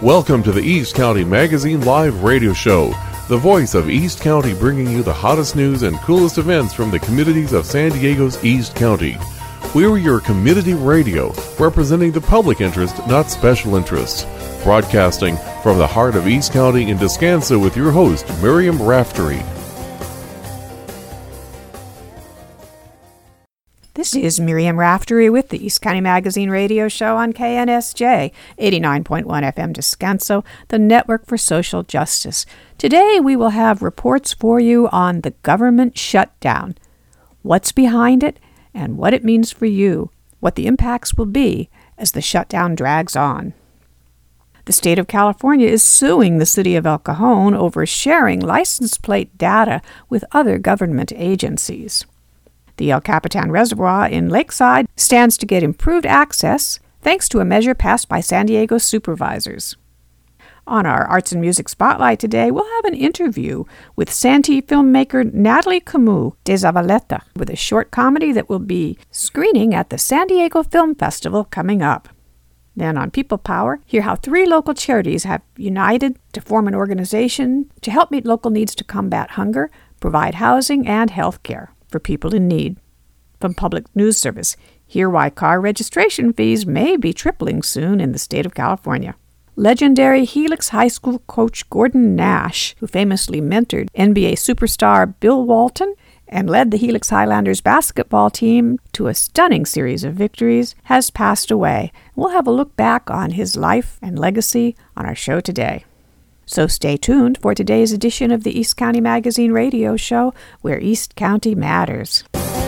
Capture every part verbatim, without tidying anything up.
Welcome to the East County Magazine Live Radio Show, the voice of East County, bringing you the hottest news and coolest events from the communities of San Diego's East County. We're your community radio, representing the public interest, not special interests. Broadcasting from the heart of East County in Descanso with your host, Miriam Raftery. This is Miriam Raftery with the East County Magazine Radio Show on K N S J, eighty-nine point one F M Descanso, the Network for Social Justice. Today we will have reports for you on the government shutdown, what's behind it, and what it means for you, what the impacts will be as the shutdown drags on. The state of California is suing the city of El Cajon over sharing license plate data with other government agencies. The El Capitan Reservoir in Lakeside stands to get improved access thanks to a measure passed by San Diego supervisors. On our Arts and Music Spotlight today, we'll have an interview with Santee filmmaker Natalie Camus de Zavaleta with a short comedy that will be screening at the San Diego Film Festival coming up. Then on People Power, hear how three local charities have united to form an organization to help meet local needs to combat hunger, provide housing, and health care for people in need. From Public News Service, hear why car registration fees may be tripling soon in the state of California. Legendary Helix High School coach Gordon Nash, who famously mentored N B A superstar Bill Walton and led the Helix Highlanders basketball team to a stunning series of victories, has passed away. We'll have a look back on his life and legacy on our show today. So stay tuned for today's edition of the East County Magazine Radio Show, where East County matters.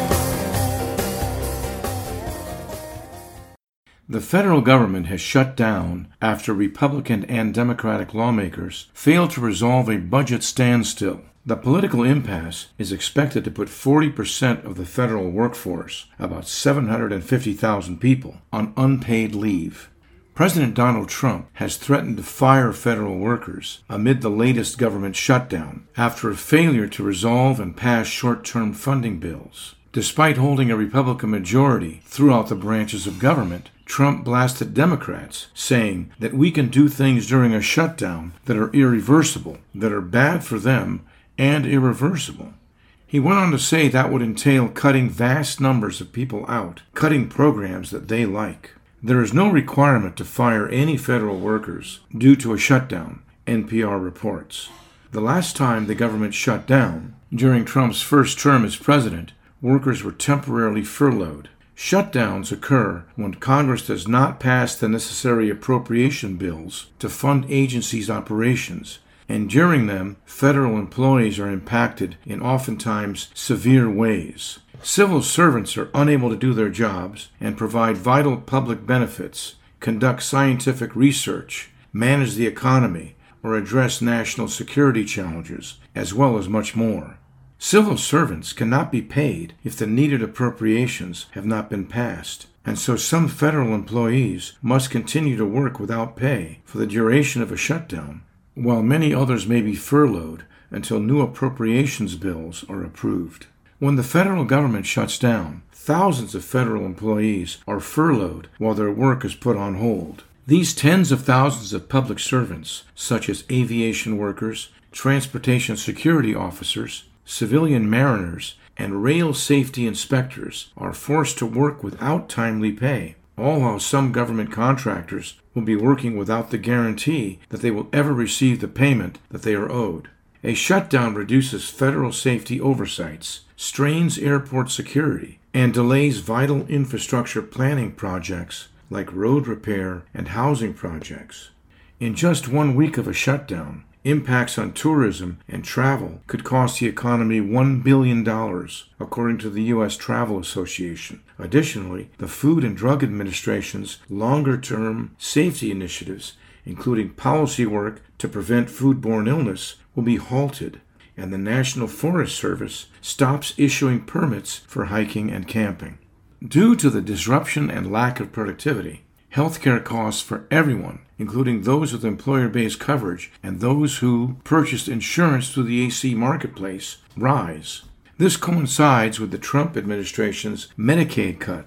The federal government has shut down after Republican and Democratic lawmakers failed to resolve a budget standstill. The political impasse is expected to put forty percent of the federal workforce, about seven hundred fifty thousand people, on unpaid leave. President Donald Trump has threatened to fire federal workers amid the latest government shutdown after a failure to resolve and pass short-term funding bills. Despite holding a Republican majority throughout the branches of government, Trump blasted Democrats, saying that we can do things during a shutdown that are irreversible, that are bad for them, and irreversible. He went on to say that would entail cutting vast numbers of people out, cutting programs that they like. There is no requirement to fire any federal workers due to a shutdown, N P R reports. The last time the government shut down, during Trump's first term as president, workers were temporarily furloughed. Shutdowns occur when Congress does not pass the necessary appropriation bills to fund agencies' operations, and during them, federal employees are impacted in oftentimes severe ways. Civil servants are unable to do their jobs and provide vital public benefits, conduct scientific research, manage the economy, or address national security challenges, as well as much more. Civil servants cannot be paid if the needed appropriations have not been passed, and so some federal employees must continue to work without pay for the duration of a shutdown, while many others may be furloughed until new appropriations bills are approved. When the federal government shuts down, thousands of federal employees are furloughed while their work is put on hold. These tens of thousands of public servants, such as aviation workers, transportation security officers, civilian mariners, and rail safety inspectors, are forced to work without timely pay, all while some government contractors will be working without the guarantee that they will ever receive the payment that they are owed. A shutdown reduces federal safety oversights, strains airport security, and delays vital infrastructure planning projects like road repair and housing projects. In just one week of a shutdown, impacts on tourism and travel could cost the economy one billion dollars, according to the U S Travel Association. Additionally, the Food and Drug Administration's longer-term safety initiatives, including policy work to prevent foodborne illness, will be halted, and the National Forest Service stops issuing permits for hiking and camping. Due to the disruption and lack of productivity, healthcare costs for everyone, including those with employer-based coverage and those who purchased insurance through the A C marketplace, rise. This coincides with the Trump administration's Medicaid cuts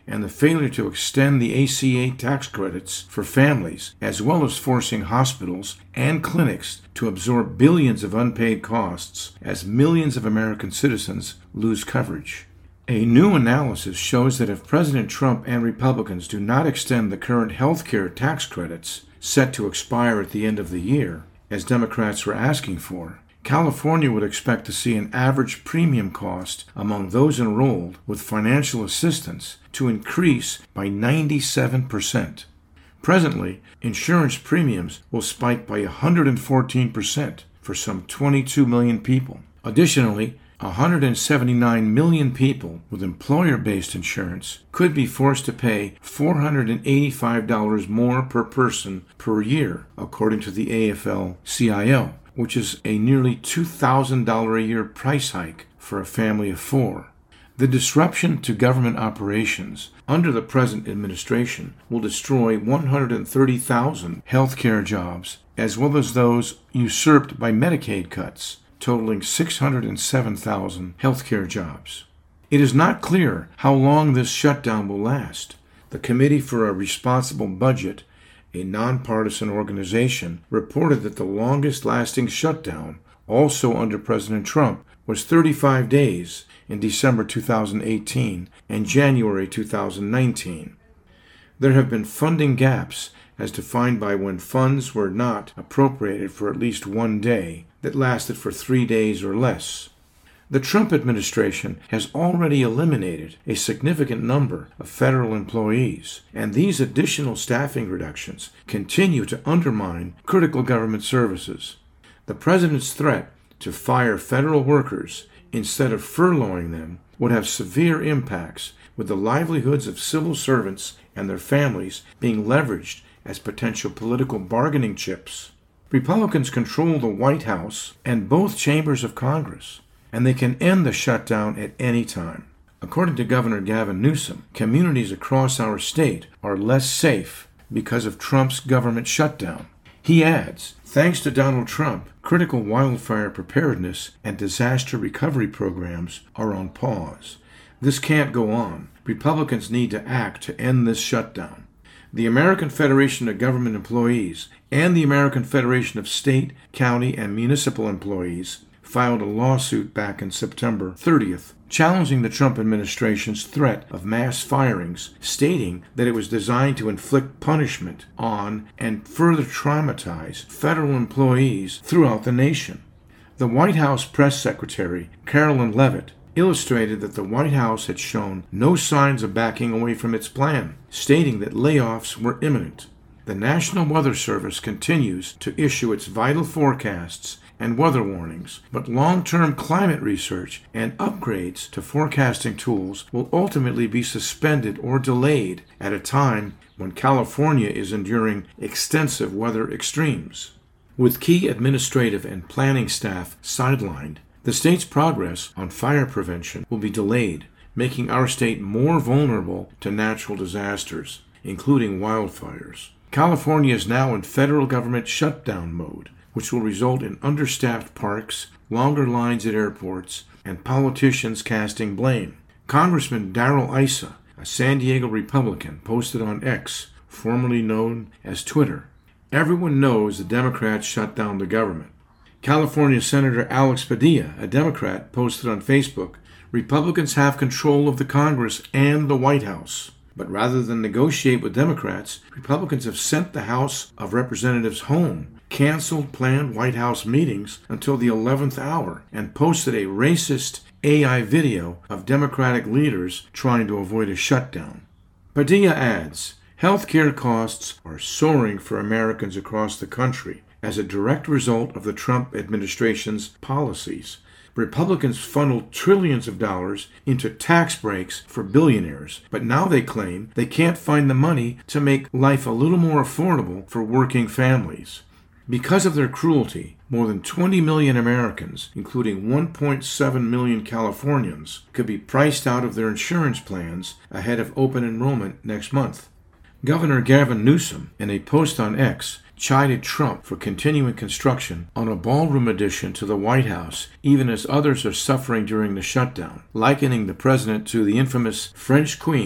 and the failure to extend the A C A tax credits for families, as well as forcing hospitals and clinics to absorb billions of unpaid costs as millions of American citizens lose coverage. A new analysis shows that if President Trump and Republicans do not extend the current health care tax credits, set to expire at the end of the year, as Democrats were asking for, California would expect to see an average premium cost among those enrolled with financial assistance to increase by ninety-seven percent. Presently, insurance premiums will spike by one hundred fourteen percent for some twenty-two million people. Additionally, one hundred seventy-nine million people with employer-based insurance could be forced to pay four hundred eighty-five dollars more per person per year, according to the A F L C I O, which is a nearly two thousand dollars a year price hike for a family of four. The disruption to government operations under the present administration will destroy one hundred thirty thousand healthcare jobs, as well as those usurped by Medicaid cuts, totaling six hundred seven thousand healthcare jobs. It is not clear how long this shutdown will last. The Committee for a Responsible Budget, a nonpartisan organization, reported that the longest-lasting shutdown, also under President Trump, was thirty-five days in December two thousand eighteen and January two thousand nineteen. There have been funding gaps, as defined by when funds were not appropriated for at least one day, that lasted for three days or less. The Trump administration has already eliminated a significant number of federal employees, and these additional staffing reductions continue to undermine critical government services. The president's threat to fire federal workers instead of furloughing them would have severe impacts, with the livelihoods of civil servants and their families being leveraged as potential political bargaining chips. Republicans control the White House and both chambers of Congress, and they can end the shutdown at any time. According to Governor Gavin Newsom, communities across our state are less safe because of Trump's government shutdown. He adds, thanks to Donald Trump, critical wildfire preparedness and disaster recovery programs are on pause. This can't go on. Republicans need to act to end this shutdown. The American Federation of Government Employees and the American Federation of State, County, and Municipal Employees filed a lawsuit back in September thirtieth, challenging the Trump administration's threat of mass firings, stating that it was designed to inflict punishment on and further traumatize federal employees throughout the nation. The White House press secretary, Carolyn Leavitt, illustrated that the White House had shown no signs of backing away from its plan, stating that layoffs were imminent. The National Weather Service continues to issue its vital forecasts and weather warnings, but long-term climate research and upgrades to forecasting tools will ultimately be suspended or delayed at a time when California is enduring extensive weather extremes. With key administrative and planning staff sidelined, the state's progress on fire prevention will be delayed, making our state more vulnerable to natural disasters, including wildfires. California is now in federal government shutdown mode, which will result in understaffed parks, longer lines at airports, and politicians casting blame. Congressman Darrell Issa, a San Diego Republican, posted on X, formerly known as Twitter, "Everyone knows the Democrats shut down the government." California Senator Alex Padilla, a Democrat, posted on Facebook, "Republicans have control of the Congress and the White House. But rather than negotiate with Democrats, Republicans have sent the House of Representatives home, canceled planned White House meetings until the eleventh hour, and posted a racist A I video of Democratic leaders trying to avoid a shutdown." Padilla adds, "Healthcare costs are soaring for Americans across the country as a direct result of the Trump administration's policies. Republicans funneled trillions of dollars into tax breaks for billionaires, but now they claim they can't find the money to make life a little more affordable for working families. Because of their cruelty, more than twenty million Americans, including one point seven million Californians, could be priced out of their insurance plans ahead of open enrollment next month." Governor Gavin Newsom, in a post on X, chided Trump for continuing construction on a ballroom addition to the White House, even as others are suffering during the shutdown, likening the president to the infamous French queen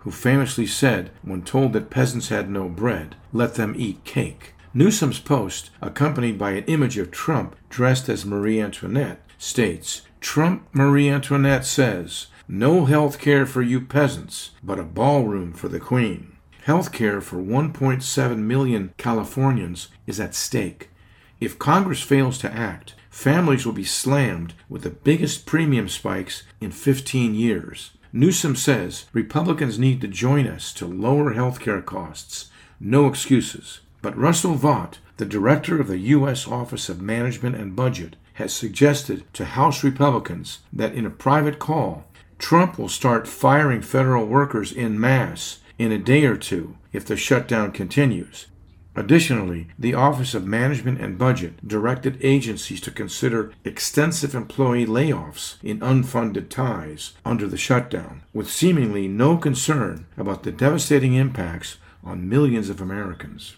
who famously said, when told that peasants had no bread, "Let them eat cake." Newsom's post, accompanied by an image of Trump dressed as Marie Antoinette, states, "Trump Marie Antoinette says, no health care for you peasants, but a ballroom for the Queen." Health care for one point seven million Californians is at stake. If Congress fails to act, families will be slammed with the biggest premium spikes in fifteen years. Newsom says Republicans need to join us to lower health care costs. No excuses. But Russell Vought, the director of the U S Office of Management and Budget, has suggested to House Republicans that in a private call, Trump will start firing federal workers en masse in a day or two if the shutdown continues. Additionally, the Office of Management and Budget directed agencies to consider extensive employee layoffs in unfunded ties under the shutdown, with seemingly no concern about the devastating impacts on millions of Americans.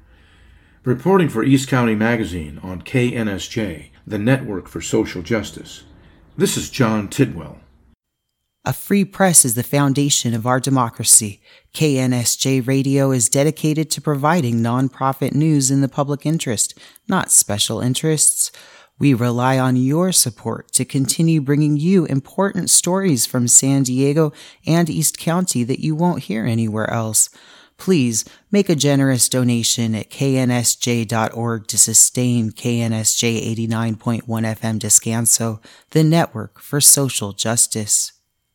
Reporting for East County Magazine on K N S J, the Network for Social Justice, this is John Tidwell. A free press is the foundation of our democracy. K N S J Radio is dedicated to providing nonprofit news in the public interest, not special interests. We rely on your support to continue bringing you important stories from San Diego and East County that you won't hear anywhere else. Please make a generous donation at k n s j dot org to sustain K N S J eighty-nine point one F M Descanso, the Network for Social Justice.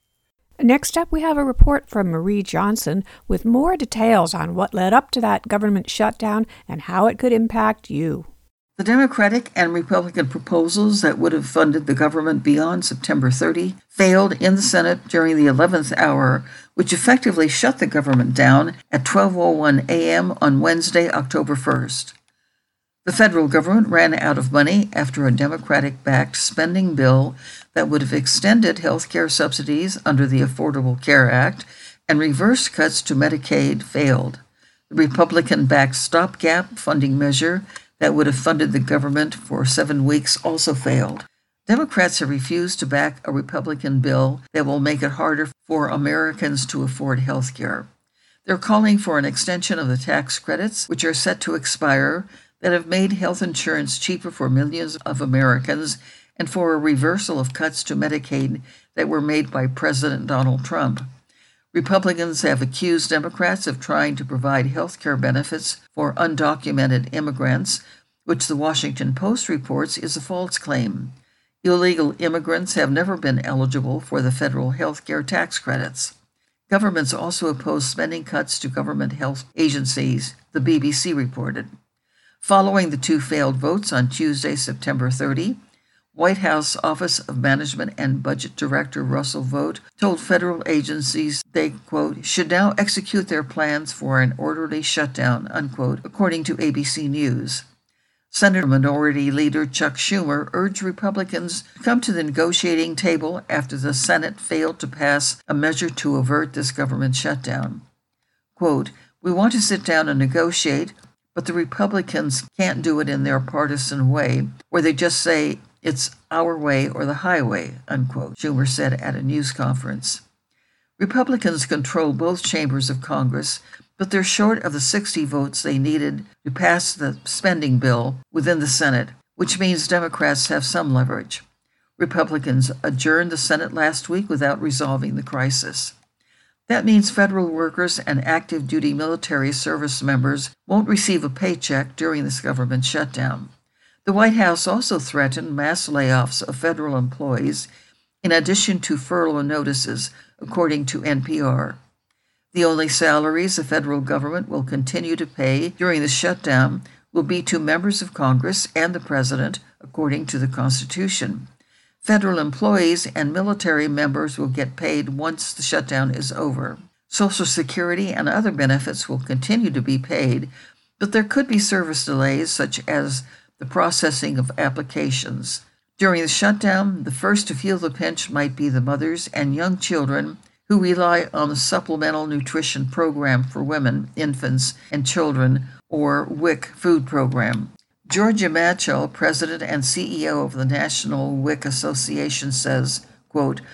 Next up, we have a report from Marie Johnson with more details on what led up to that government shutdown and how it could impact you. The Democratic and Republican proposals that would have funded the government beyond September thirtieth failed in the Senate during the eleventh hour, which effectively shut the government down at twelve oh one a.m. on Wednesday, October first. The federal government ran out of money after a Democratic-backed spending bill that would have extended health care subsidies under the Affordable Care Act and reversed cuts to Medicaid failed. The Republican-backed stopgap funding measure that would have funded the government for seven weeks also failed. Democrats have refused to back a Republican bill that will make it harder for Americans to afford health care. They're calling for an extension of the tax credits, which are set to expire, that have made health insurance cheaper for millions of Americans, and for a reversal of cuts to Medicaid that were made by President Donald Trump. Republicans have accused Democrats of trying to provide health care benefits for undocumented immigrants, which the Washington Post reports is a false claim. Illegal immigrants have never been eligible for the federal health care tax credits. Governments also oppose spending cuts to government health agencies, the B B C reported. Following the two failed votes on Tuesday, September thirtieth, White House Office of Management and Budget Director Russell Vought told federal agencies they, quote, should now execute their plans for an orderly shutdown, unquote, according to A B C News. Senate Minority Leader Chuck Schumer urged Republicans to come to the negotiating table after the Senate failed to pass a measure to avert this government shutdown. Quote, we want to sit down and negotiate, but the Republicans can't do it in their partisan way, where they just say it's our way or the highway, unquote, Schumer said at a news conference. Republicans control both chambers of Congress, but they're short of the sixty votes they needed to pass the spending bill within the Senate, which means Democrats have some leverage. Republicans adjourned the Senate last week without resolving the crisis. That means federal workers and active duty military service members won't receive a paycheck during this government shutdown. The White House also threatened mass layoffs of federal employees, in addition to furlough notices, according to N P R. The only salaries the federal government will continue to pay during the shutdown will be to members of Congress and the President, according to the Constitution. Federal employees and military members will get paid once the shutdown is over. Social Security and other benefits will continue to be paid, but there could be service delays such as the processing of applications. During the shutdown, the first to feel the pinch might be the mothers and young children who rely on the Supplemental Nutrition Program for Women, Infants, and Children, or W I C food program. Georgia Matchell, president and C E O of the National W I C Association, says, quote,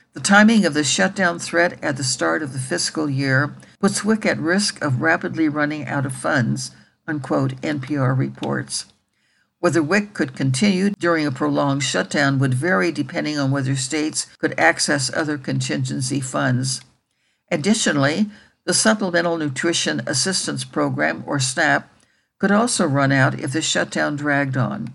The timing of the shutdown threat at the start of the fiscal year puts W I C at risk of rapidly running out of funds, unquote, N P R reports. Whether W I C could continue during a prolonged shutdown would vary depending on whether states could access other contingency funds. Additionally, the Supplemental Nutrition Assistance Program, or SNAP, could also run out if the shutdown dragged on.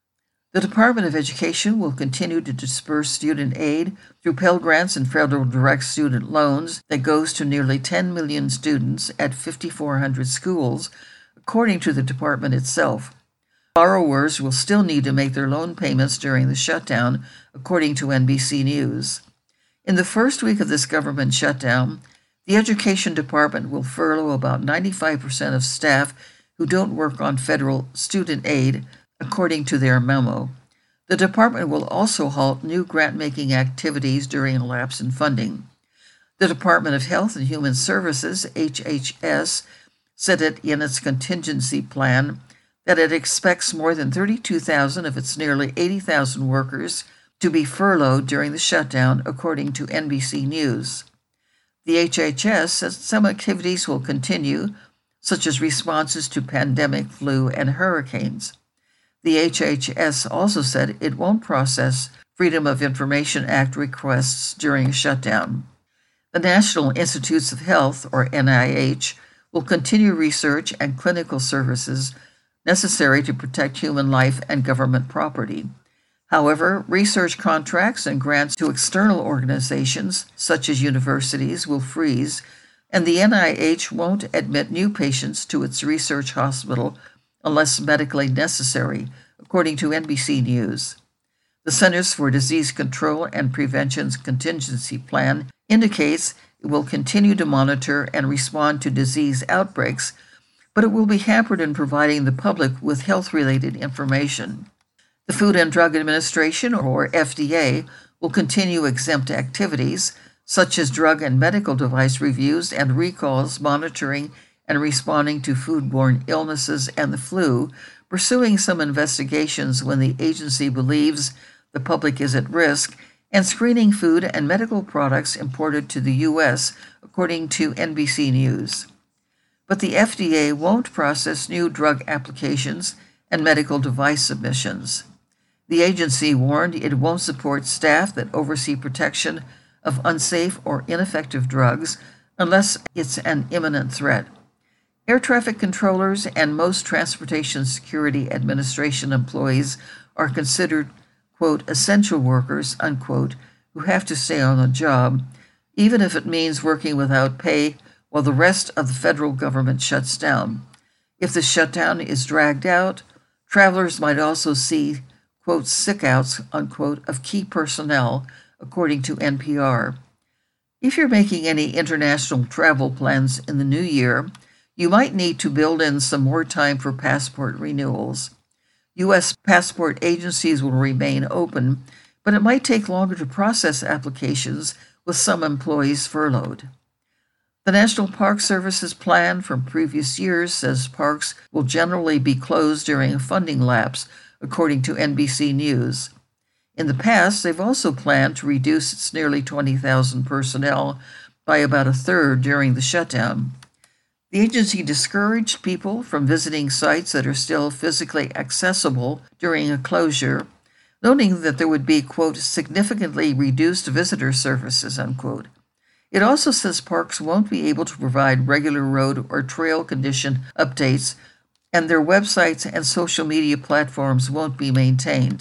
The Department of Education will continue to disperse student aid through Pell Grants and federal direct student loans that goes to nearly ten million students at five thousand four hundred schools, according to the department itself. Borrowers will still need to make their loan payments during the shutdown, according to N B C News. In the first week of this government shutdown, the Education Department will furlough about ninety-five percent of staff who don't work on federal student aid, according to their memo. The department will also halt new grant-making activities during a lapse in funding. The Department of Health and Human Services, H H S, said it in its contingency plan that it expects more than thirty-two thousand of its nearly eighty thousand workers to be furloughed during the shutdown, according to N B C News. The H H S says some activities will continue, such as responses to pandemic, flu, and hurricanes. The H H S also said it won't process Freedom of Information Act requests during a shutdown. The National Institutes of Health, or N I H, will continue research and clinical services necessary to protect human life and government property. However, research contracts and grants to external organizations, such as universities, will freeze, and the N I H won't admit new patients to its research hospital unless medically necessary, according to N B C News. The Centers for Disease Control and Prevention's contingency plan indicates it will continue to monitor and respond to disease outbreaks, but it will be hampered in providing the public with health-related information. The Food and Drug Administration, or F D A, will continue exempt activities, such as drug and medical device reviews and recalls, monitoring and responding to foodborne illnesses and the flu, pursuing some investigations when the agency believes the public is at risk, and screening food and medical products imported to the U S, according to N B C News. But the F D A won't process new drug applications and medical device submissions. The agency warned it won't support staff that oversee protection of unsafe or ineffective drugs unless it's an imminent threat. Air traffic controllers and most Transportation Security Administration employees are considered, quote, essential workers, unquote, who have to stay on the job, even if it means working without pay while the rest of the federal government shuts down. If the shutdown is dragged out, travelers might also see, quote, sick-outs, unquote, of key personnel, according to N P R. If you're making any international travel plans in the new year, you might need to build in some more time for passport renewals. U S passport agencies will remain open, but it might take longer to process applications with some employees furloughed. The National Park Service's plan from previous years says parks will generally be closed during a funding lapse, according to N B C News. In the past, they've also planned to reduce its nearly twenty thousand personnel by about a third during the shutdown. The agency discouraged people from visiting sites that are still physically accessible during a closure, noting that there would be, quote, significantly reduced visitor services, unquote. It also says parks won't be able to provide regular road or trail condition updates, and their websites and social media platforms won't be maintained.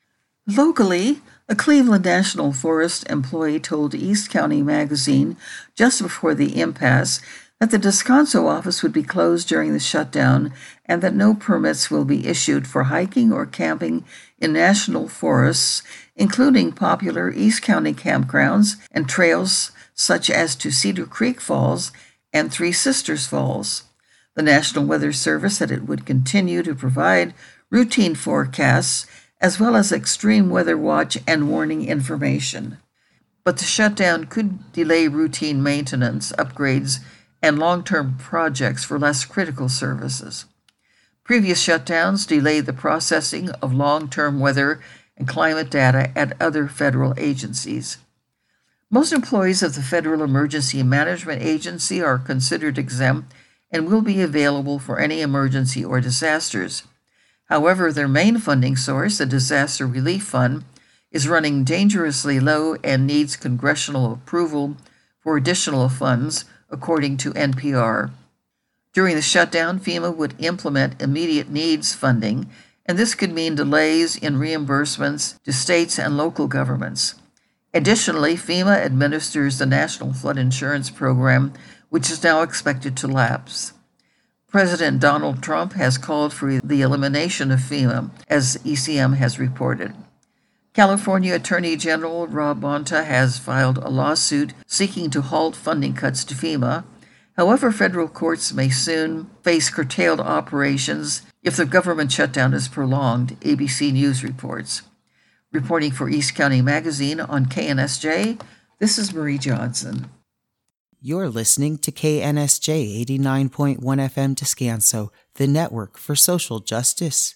Locally, a Cleveland National Forest employee told East County Magazine just before the impasse that the Descanso office would be closed during the shutdown and that no permits will be issued for hiking or camping in national forests, including popular East County campgrounds and trails such as to Cedar Creek Falls and Three Sisters Falls. The National Weather Service said it would continue to provide routine forecasts as well as extreme weather watch and warning information. But the shutdown could delay routine maintenance, upgrades, and long-term projects for less critical services. Previous shutdowns delayed the processing of long-term weather and climate data at other federal agencies. Most employees of the Federal Emergency Management Agency are considered exempt and will be available for any emergency or disasters. However, their main funding source, the Disaster Relief Fund, is running dangerously low and needs congressional approval for additional funds, according to N P R. During the shutdown, FEMA would implement immediate needs funding, and this could mean delays in reimbursements to states and local governments. Additionally, FEMA administers the National Flood Insurance Program, which is now expected to lapse. President Donald Trump has called for the elimination of FEMA, as E C M has reported. California Attorney General Rob Bonta has filed a lawsuit seeking to halt funding cuts to FEMA. However, federal courts may soon face curtailed operations if the government shutdown is prolonged, A B C News reports. Reporting for East County Magazine on K N S J, this is Marie Johnson. You're listening to K N S J eighty-nine point one F M Descanso, the network for social justice.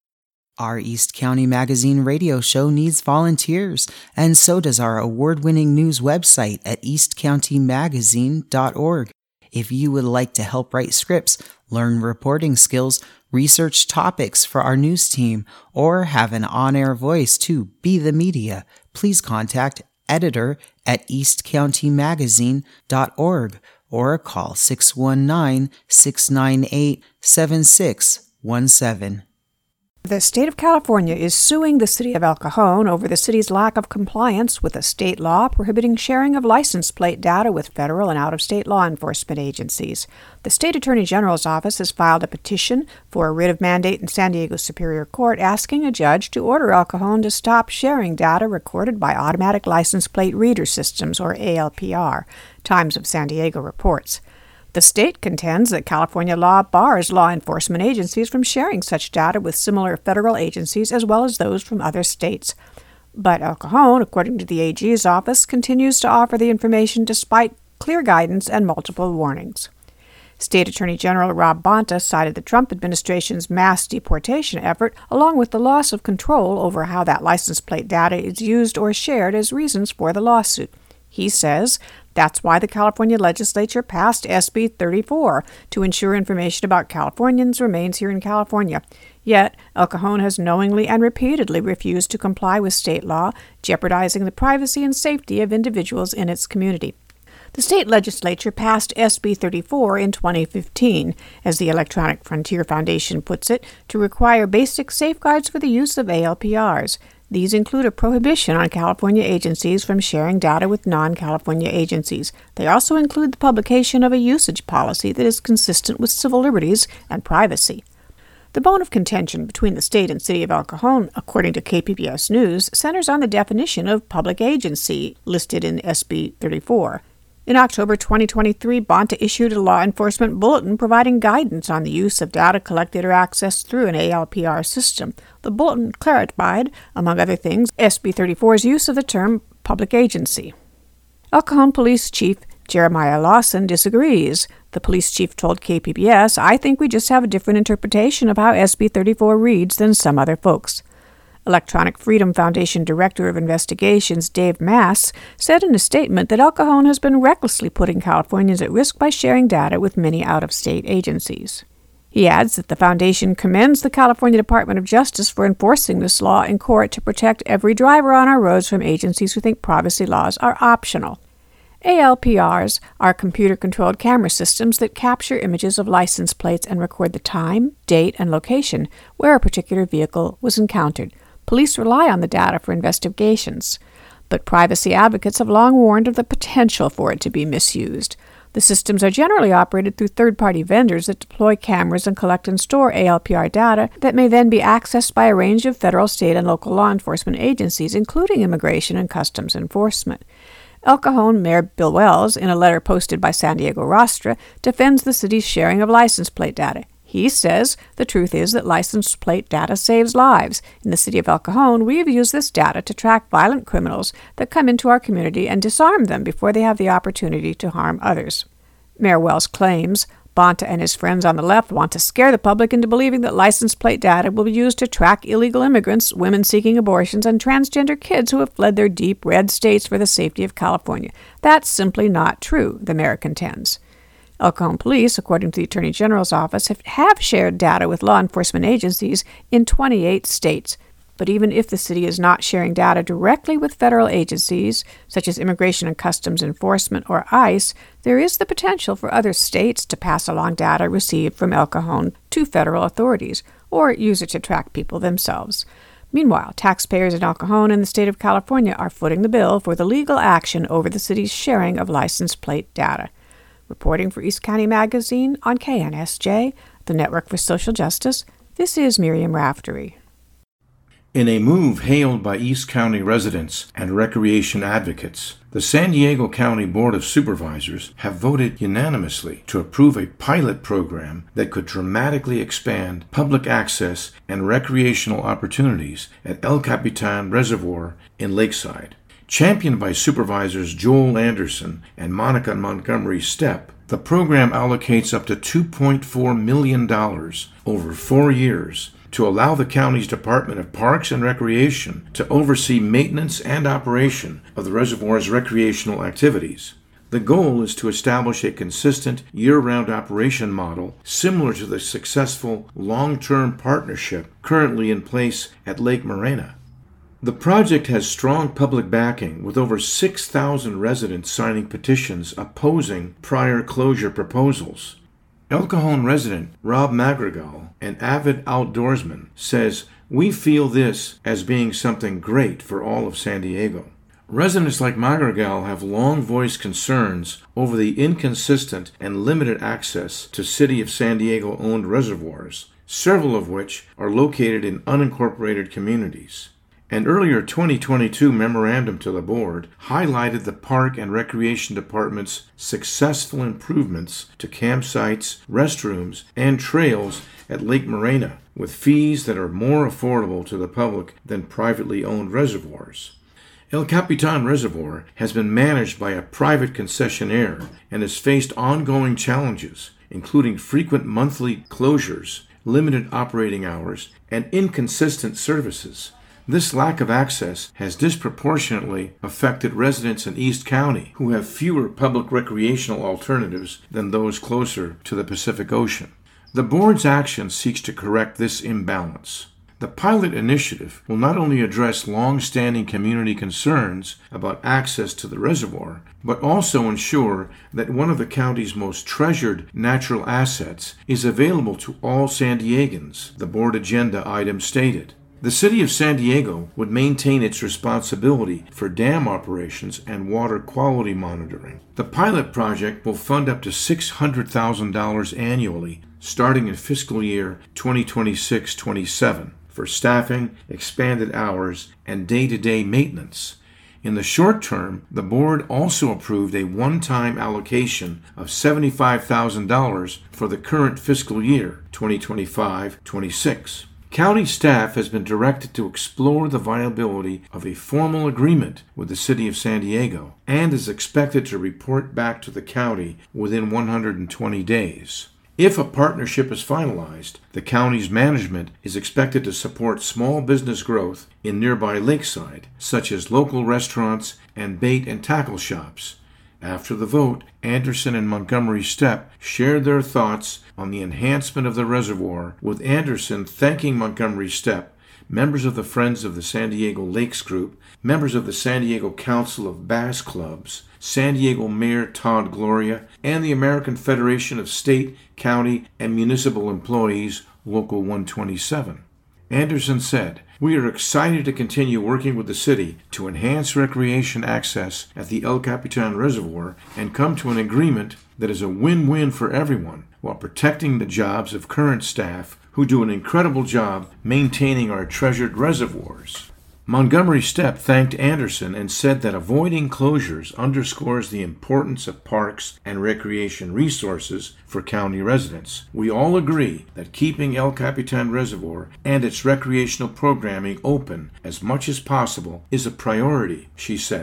Our East County Magazine radio show needs volunteers, and so does our award-winning news website at east county magazine dot org. If you would like to help write scripts, learn reporting skills, research topics for our news team, or have an on-air voice to be the media, please contact editor at east county magazine dot org or call six one nine, six nine eight, seven six one seven. The state of California is suing the city of El Cajon over the city's lack of compliance with a state law prohibiting sharing of license plate data with federal and out-of-state law enforcement agencies. The state attorney general's office has filed a petition for a writ of mandate in San Diego Superior Court asking a judge to order El Cajon to stop sharing data recorded by automatic license plate reader systems, or A L P R, Times of San Diego reports. The state contends that California law bars law enforcement agencies from sharing such data with similar federal agencies as well as those from other states. But El Cajon, according to the A G's office, continues to offer the information despite clear guidance and multiple warnings. State Attorney General Rob Bonta cited the Trump administration's mass deportation effort, along with the loss of control over how that license plate data is used or shared, as reasons for the lawsuit. He says that's why the California legislature passed S B thirty-four to ensure information about Californians remains here in California. Yet, El Cajon has knowingly and repeatedly refused to comply with state law, jeopardizing the privacy and safety of individuals in its community. The state legislature passed S B thirty-four in twenty fifteen, as the Electronic Frontier Foundation puts it, to require basic safeguards for the use of A L P Rs. These include a prohibition on California agencies from sharing data with non-California agencies. They also include the publication of a usage policy that is consistent with civil liberties and privacy. The bone of contention between the state and city of El Cajon, according to K P B S News, centers on the definition of public agency listed in S B thirty-four. In October twenty twenty-three, Bonta issued a law enforcement bulletin providing guidance on the use of data collected or accessed through an A L P R system. The bulletin clarified, among other things, S B thirty-four's use of the term public agency. El Cajon Police Chief Jeremiah Lawson disagrees. The police chief told K P B S, "I think we just have a different interpretation of how S B thirty-four reads than some other folks." Electronic Freedom Foundation Director of Investigations Dave Mass said in a statement that El Cajon has been recklessly putting Californians at risk by sharing data with many out-of-state agencies. He adds that the foundation commends the California Department of Justice for enforcing this law in court to protect every driver on our roads from agencies who think privacy laws are optional. A L P Rs are computer-controlled camera systems that capture images of license plates and record the time, date, and location where a particular vehicle was encountered. Police rely on the data for investigations, but privacy advocates have long warned of the potential for it to be misused. The systems are generally operated through third-party vendors that deploy cameras and collect and store A L P R data that may then be accessed by a range of federal, state, and local law enforcement agencies, including Immigration and Customs Enforcement. El Cajon Mayor Bill Wells, in a letter posted by San Diego Rostra, defends the city's sharing of license plate data. He says the truth is that license plate data saves lives. In the city of El Cajon, we have used this data to track violent criminals that come into our community and disarm them before they have the opportunity to harm others. Mayor Wells claims Bonta and his friends on the left want to scare the public into believing that license plate data will be used to track illegal immigrants, women seeking abortions, and transgender kids who have fled their deep red states for the safety of California. That's simply not true, the mayor contends. El Cajon police, according to the Attorney General's office, have, have shared data with law enforcement agencies in twenty-eight states. But even if the city is not sharing data directly with federal agencies, such as Immigration and Customs Enforcement or ICE, there is the potential for other states to pass along data received from El Cajon to federal authorities, or use it to track people themselves. Meanwhile, taxpayers in El Cajon and the state of California are footing the bill for the legal action over the city's sharing of license plate data. Reporting for East County Magazine on K N S J, the Network for Social Justice, this is Miriam Raftery. In a move hailed by East County residents and recreation advocates, the San Diego County Board of Supervisors have voted unanimously to approve a pilot program that could dramatically expand public access and recreational opportunities at El Capitan Reservoir in Lakeside. Championed by Supervisors Joel Anderson and Monica Montgomery Stepp, the program allocates up to two point four million dollars over four years to allow the county's Department of Parks and Recreation to oversee maintenance and operation of the reservoir's recreational activities. The goal is to establish a consistent year-round operation model similar to the successful long-term partnership currently in place at Lake Morena. The project has strong public backing, with over six thousand residents signing petitions opposing prior closure proposals. El Cajon resident Rob Madrigal, an avid outdoorsman, says, "We feel this as being something great for all of San Diego." Residents like Madrigal have long voiced concerns over the inconsistent and limited access to City of San Diego-owned reservoirs, several of which are located in unincorporated communities. An earlier twenty twenty-two memorandum to the board highlighted the Park and Recreation Department's successful improvements to campsites, restrooms, and trails at Lake Morena, with fees that are more affordable to the public than privately owned reservoirs. El Capitan Reservoir has been managed by a private concessionaire and has faced ongoing challenges, including frequent monthly closures, limited operating hours, and inconsistent services. This lack of access has disproportionately affected residents in East County, who have fewer public recreational alternatives than those closer to the Pacific Ocean. The board's action seeks to correct this imbalance. The pilot initiative will not only address long-standing community concerns about access to the reservoir, but also ensure that one of the county's most treasured natural assets is available to all San Diegans, the board agenda item stated. The City of San Diego would maintain its responsibility for dam operations and water quality monitoring. The pilot project will fund up to six hundred thousand dollars annually, starting in fiscal year twenty twenty-six twenty-seven, for staffing, expanded hours, and day-to-day maintenance. In the short term, the board also approved a one-time allocation of seventy-five thousand dollars for the current fiscal year twenty twenty-five twenty-six. County staff has been directed to explore the viability of a formal agreement with the City of San Diego and is expected to report back to the county within one hundred twenty days. If a partnership is finalized, the county's management is expected to support small business growth in nearby Lakeside, such as local restaurants and bait and tackle shops. After the vote, Anderson and Montgomery Stepp shared their thoughts on the enhancement of the reservoir, with Anderson thanking Montgomery Stepp, members of the Friends of the San Diego Lakes Group, members of the San Diego Council of Bass Clubs, San Diego Mayor Todd Gloria, and the American Federation of State, County, and Municipal Employees, Local one twenty-seven. Anderson said, "We are excited to continue working with the city to enhance recreation access at the El Capitan Reservoir and come to an agreement that is a win-win for everyone, while protecting the jobs of current staff who do an incredible job maintaining our treasured reservoirs." Montgomery Stepp thanked Anderson and said that avoiding closures underscores the importance of parks and recreation resources for county residents. "We all agree that keeping El Capitan Reservoir and its recreational programming open as much as possible is a priority," she said.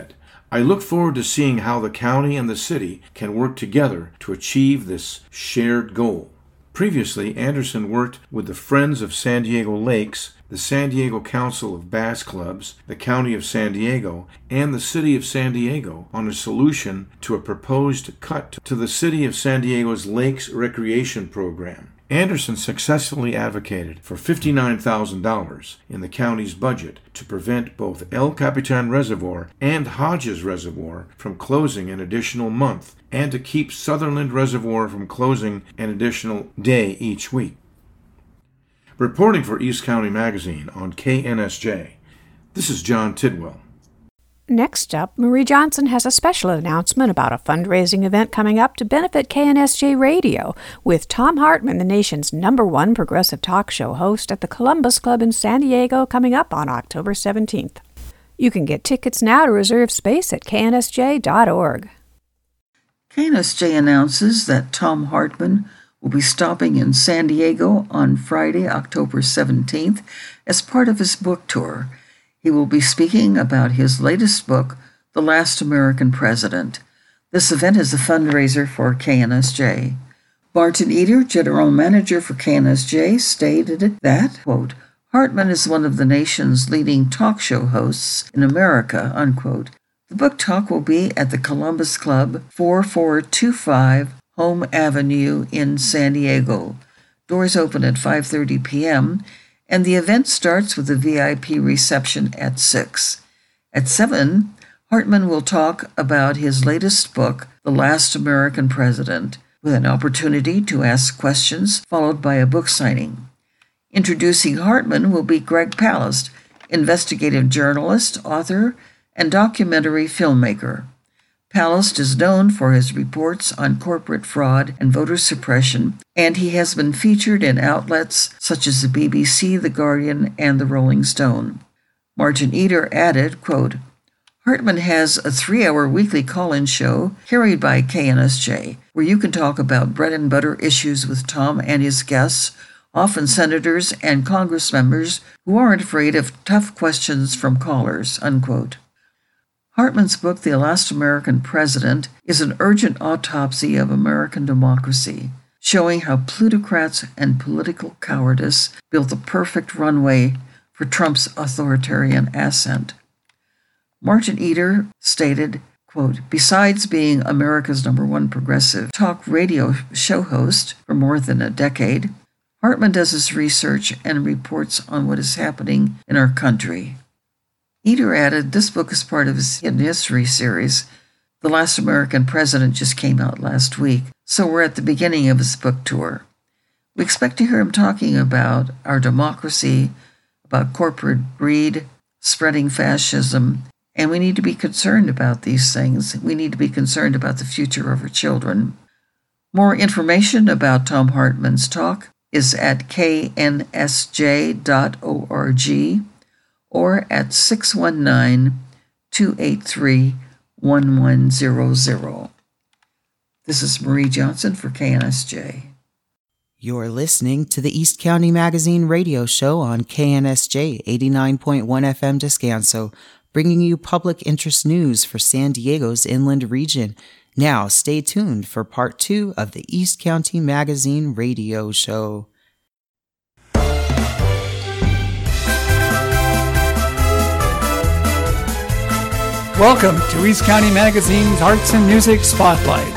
I look forward to seeing how the county and the city can work together to achieve this shared goal. Previously, Anderson worked with the Friends of San Diego Lakes, the San Diego Council of Bass Clubs, the County of San Diego, and the City of San Diego on a solution to a proposed cut to the City of San Diego's Lakes Recreation Program. Anderson successfully advocated for fifty-nine thousand dollars in the county's budget to prevent both El Capitan Reservoir and Hodges Reservoir from closing an additional month, and to keep Sutherland Reservoir from closing an additional day each week. Reporting for East County Magazine on K N S J, this is John Tidwell. Next up, Marie Johnson has a special announcement about a fundraising event coming up to benefit K N S J Radio with Thom Hartmann, the nation's number one progressive talk show host, at the Columbus Club in San Diego coming up on October seventeenth. You can get tickets now to reserve space at K N S J dot org. K N S J announces that Thom Hartmann will be stopping in San Diego on Friday, October seventeenth, as part of his book tour. He will be speaking about his latest book, The Last American President. This event is a fundraiser for K N S J. Martin Eder, general manager for K N S J, stated that, quote, Hartmann is one of the nation's leading talk show hosts in America, unquote. The book talk will be at the Columbus Club, forty-four twenty-five Home Avenue in San Diego. Doors open at five thirty p.m., and the event starts with a V I P reception at six. At seven, Hartmann will talk about his latest book, The Last American President, with an opportunity to ask questions, followed by a book signing. Introducing Hartmann will be Greg Palast, investigative journalist, author, and documentary filmmaker. Palast is known for his reports on corporate fraud and voter suppression, and he has been featured in outlets such as the B B C, The Guardian, and The Rolling Stone. Martin Eder added, quote, Hartmann has a three-hour weekly call-in show carried by K N S J, where you can talk about bread-and-butter issues with Thom and his guests, often senators and Congress members who aren't afraid of tough questions from callers, unquote. Hartmann's book, The Last American President, is an urgent autopsy of American democracy, showing how plutocrats and political cowardice built the perfect runway for Trump's authoritarian ascent. Martin Eder stated, quote, besides being America's number one progressive talk radio show host for more than a decade, Hartmann does his research and reports on what is happening in our country. Eder added, this book is part of his Hidden History series. The Last American President just came out last week, so we're at the beginning of his book tour. We expect to hear him talking about our democracy, about corporate greed, spreading fascism, and we need to be concerned about these things. We need to be concerned about the future of our children. More information about Thom Hartmann's talk is at K N S J dot org. or at six one nine, two eight three, one one zero zero. This is Marie Johnson for K N S J. You're listening to the East County Magazine radio show on K N S J eighty-nine point one F M Descanso, bringing you public interest news for San Diego's inland region. Now stay tuned for part two of the East County Magazine radio show. Welcome to East County Magazine's Arts and Music Spotlight.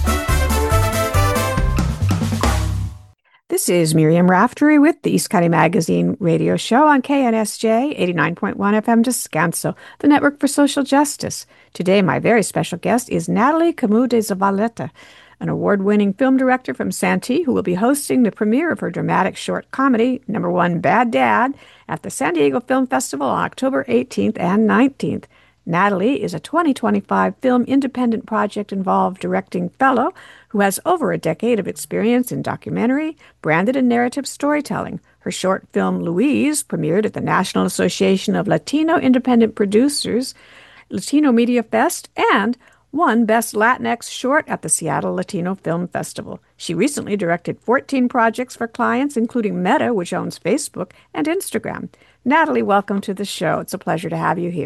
This is Miriam Raftery with the East County Magazine radio show on K N S J eighty-nine point one F M Descanso, the Network for Social Justice. Today, my very special guest is Natalie Camus de Zavaleta, an award-winning film director from Santee who will be hosting the premiere of her dramatic short comedy, Number One Bad Dad, at the San Diego Film Festival on October eighteenth and nineteenth. Natalie is a twenty twenty-five Film Independent Project Involved Directing Fellow who has over a decade of experience in documentary, branded, and narrative storytelling. Her short film, Louise, premiered at the National Association of Latino Independent Producers, Latino Media Fest, and won Best Latinx Short at the Seattle Latino Film Festival. She recently directed fourteen projects for clients, including Meta, which owns Facebook, and Instagram. Natalie, welcome to the show. It's a pleasure to have you here.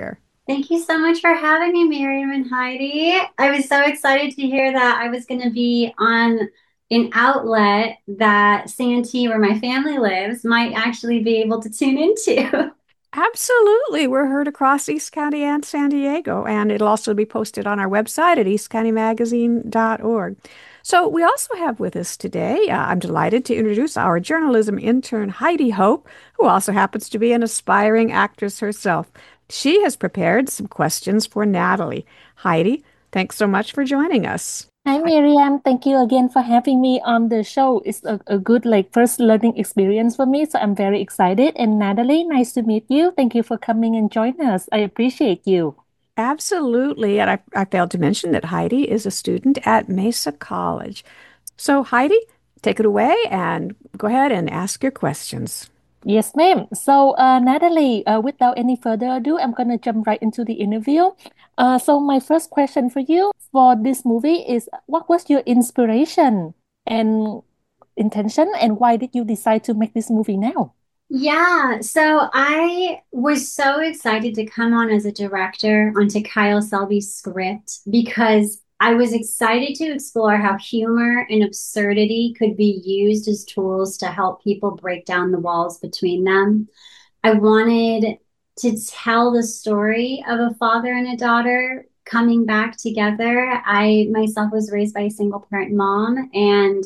Thank you so much for having me, Miriam and Heidi. I was so excited to hear that I was going to be on an outlet that Santee, where my family lives, might actually be able to tune into. Absolutely. We're heard across East County and San Diego, and it'll also be posted on our website at east county magazine dot org. So, we also have with us today, uh, I'm delighted to introduce our journalism intern, Heidi Hope, who also happens to be an aspiring actress herself. She has prepared some questions for Natalie. Heidi, thanks so much for joining us. Hi, Miriam. Thank you again for having me on the show. It's a, a good, like, first learning experience for me, so I'm very excited. And Natalie, nice to meet you. Thank you for coming and joining us. I appreciate you. Absolutely. And I, I failed to mention that Heidi is a student at Mesa College. So, Heidi, take it away and go ahead and ask your questions. Yes, ma'am. So, uh, Natalie, uh, without any further ado, I'm going to jump right into the interview. Uh, so, my first question for you for this movie is what was your inspiration and intention, and why did you decide to make this movie now? Yeah, so I was so excited to come on as a director onto Kyle Selby's script because I was excited to explore how humor and absurdity could be used as tools to help people break down the walls between them. I wanted to tell the story of a father and a daughter coming back together. I myself was raised by a single parent mom, and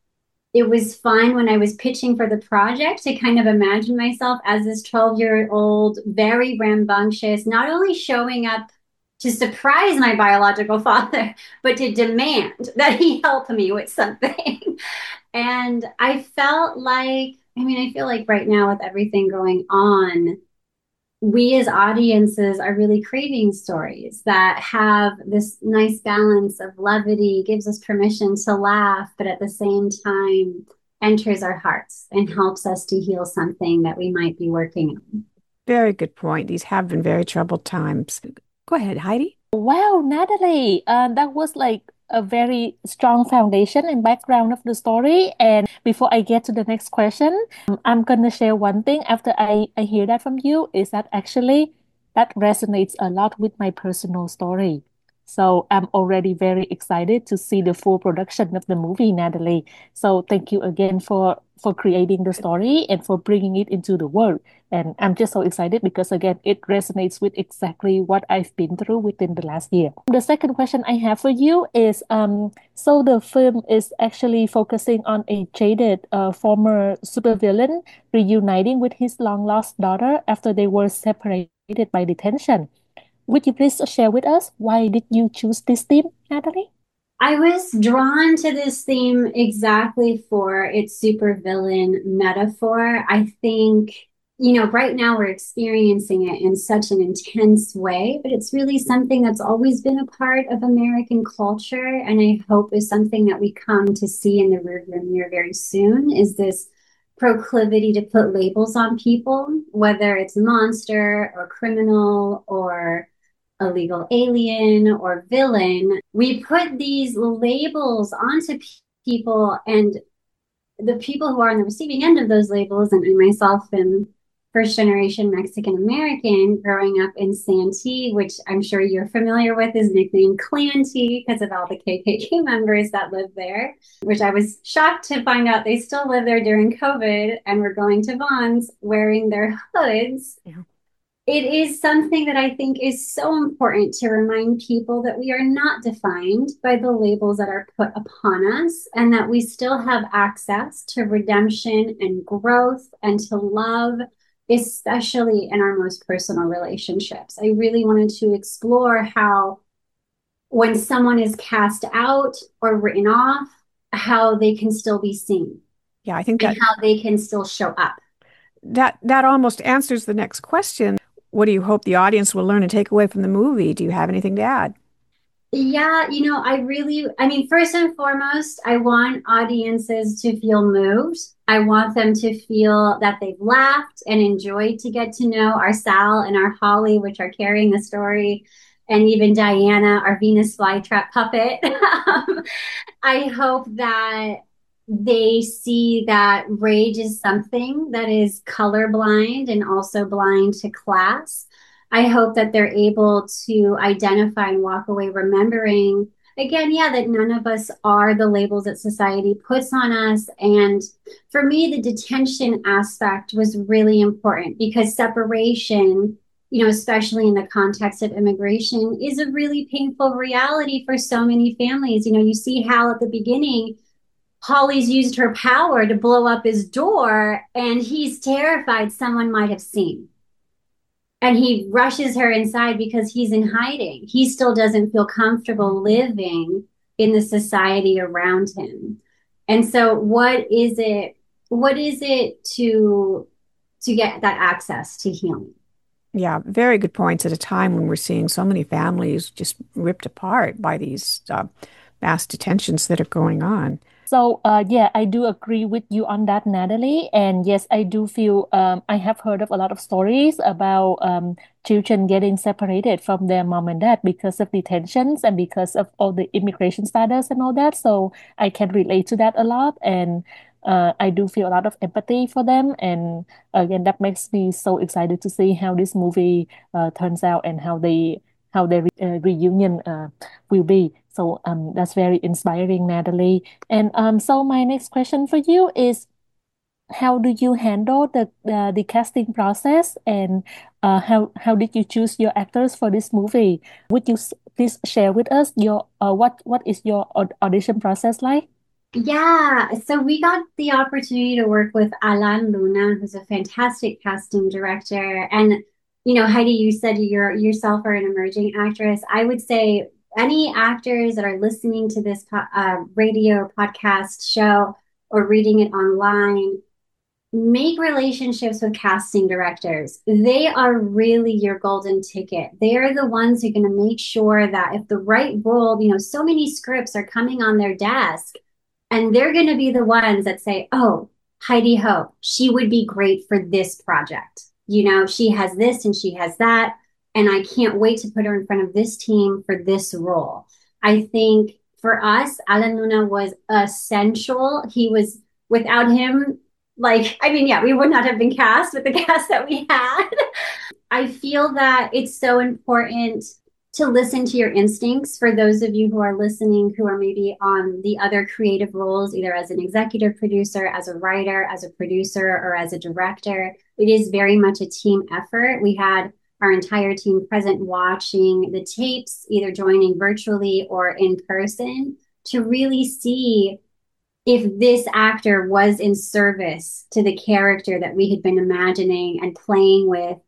it was fun when I was pitching for the project to kind of imagine myself as this twelve year old, very rambunctious, not only showing up to surprise my biological father, but to demand that he help me with something. And I felt like, I mean, I feel like right now with everything going on, we as audiences are really craving stories that have this nice balance of levity, gives us permission to laugh, but at the same time enters our hearts and helps us to heal something that we might be working on. Very good point. These have been very troubled times. Go ahead, Heidi. Wow, Natalie, uh, that was like a very strong foundation and background of the story. And before I get to the next question, um, I'm gonna share one thing after I, I hear that from you is that actually that resonates a lot with my personal story. So I'm already very excited to see the full production of the movie, Natalie. So thank you again for for creating the story and for bringing it into the world. And I'm just so excited because, again, it resonates with exactly what I've been through within the last year. The second question I have for you is um, so the film is actually focusing on a jaded uh, former supervillain reuniting with his long lost daughter after they were separated by detention. Would you please share with us why did you choose this theme, Natalie? I was drawn to this theme exactly for its supervillain metaphor. I think, you know, right now we're experiencing it in such an intense way, but it's really something that's always been a part of American culture. And I hope is something that we come to see in the rearview mirror very soon is this proclivity to put labels on people, whether it's monster or criminal or illegal alien or villain. We put these labels onto p- people, and the people who are on the receiving end of those labels, and I myself am first generation Mexican American growing up in Santee, which I'm sure you're familiar with, is nicknamed Clanty because of all the K K K members that live there, which I was shocked to find out they still live there during COVID and were going to Vons wearing their hoods. Yeah. It is something that I think is so important to remind people that we are not defined by the labels that are put upon us and that we still have access to redemption and growth and to love, especially in our most personal relationships. I really wanted to explore how when someone is cast out or written off, how they can still be seen. Yeah, I think that and how they can still show up. That that almost answers the next question. What do you hope the audience will learn and take away from the movie? Do you have anything to add? Yeah, you know, I really, I mean, first and foremost, I want audiences to feel moved. I want them to feel that they've laughed and enjoyed to get to know our Sal and our Holly, which are carrying the story, and even Diana, our Venus flytrap puppet. I hope that they see that rage is something that is colorblind and also blind to class. I hope that they're able to identify and walk away remembering, again, yeah, that none of us are the labels that society puts on us. And for me, the detention aspect was really important because separation, you know, especially in the context of immigration, is a really painful reality for so many families. You know, you see how at the beginning, Holly's used her power to blow up his door, and he's terrified someone might have seen. And he rushes her inside because he's in hiding. He still doesn't feel comfortable living in the society around him. And so what is it what is it to to get that access to healing? Yeah, very good points at a time when we're seeing so many families just ripped apart by these uh, mass detentions that are going on. So, uh, yeah, I do agree with you on that, Natalie. And yes, I do feel um, I have heard of a lot of stories about um, children getting separated from their mom and dad because of detentions and because of all the immigration status and all that. So I can relate to that a lot. And uh, I do feel a lot of empathy for them. And again, that makes me so excited to see how this movie uh, turns out and how they how their re- uh, reunion uh, will be. So um, that's very inspiring, Natalie. And um, so my next question for you is, how do you handle the the, the casting process, and uh, how how did you choose your actors for this movie? Would you s- please share with us your uh, what what is your aud- audition process like? Yeah, so we got the opportunity to work with Alan Luna, who's a fantastic casting director. And, you know, Heidi, you said you're yourself are an emerging actress. I would say any actors that are listening to this po- uh, radio podcast show or reading it online, make relationships with casting directors. They are really your golden ticket. They are the ones who are going to make sure that if the right role, you know, so many scripts are coming on their desk, and they're going to be the ones that say, oh, Heidi Ho, she would be great for this project. You know, she has this and she has that. And I can't wait to put her in front of this team for this role. I think for us, Alan Luna was essential. He was, without him, like, I mean, yeah, we would not have been cast with the cast that we had. I feel that it's so important to listen to your instincts for those of you who are listening who are maybe on the other creative roles, either as an executive producer, as a writer, as a producer, or as a director. It is very much a team effort. We had our entire team present watching the tapes, either joining virtually or in person, to really see if this actor was in service to the character that we had been imagining and playing with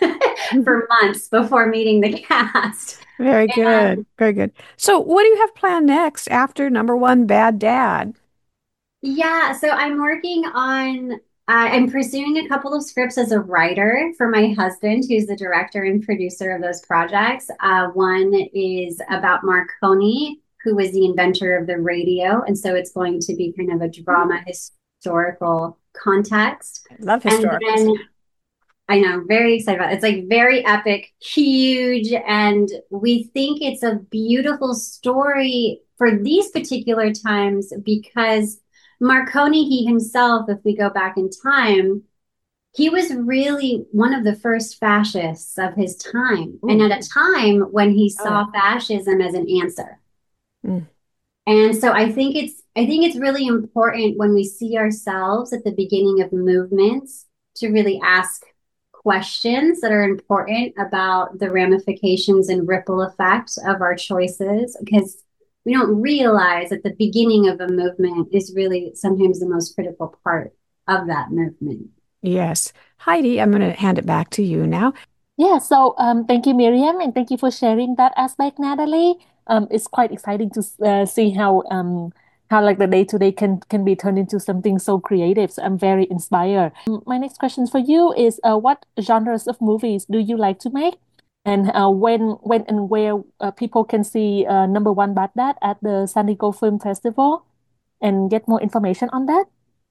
for months before meeting the cast. Very good. And, Very good. So, what do you have planned next after number one, Bad Dad? yeah, so I'm working on, uh, I'm pursuing a couple of scripts as a writer for my husband, who's the director and producer of those projects. Uh, one is about Marconi, who was the inventor of the radio. And so it's going to be kind of a drama historical context. I love And historical. then I know, very excited about it. It's like very epic, huge, and we think it's a beautiful story for these particular times because Marconi, he himself, if we go back in time, he was really one of the first fascists of his time, Ooh. and at a time when he Oh, saw yeah. fascism as an answer. Mm. And so I think it's I think it's really important when we see ourselves at the beginning of movements to really ask questions that are important about the ramifications and ripple effect of our choices because we don't realize that the beginning of a movement is really sometimes the most critical part of that movement. Yes. Heidi, I'm going to hand it back to you now. Yeah, so um, thank you, Miriam, and thank you for sharing that aspect, Natalie. Um, it's quite exciting to uh, see how um how like the day to day can can be turned into something so creative. So I'm very inspired. Um, my next question for you is, uh, what genres of movies do you like to make, and uh, when when and where uh, people can see uh, Number One Bad Dad at the San Diego Film Festival, and get more information on that?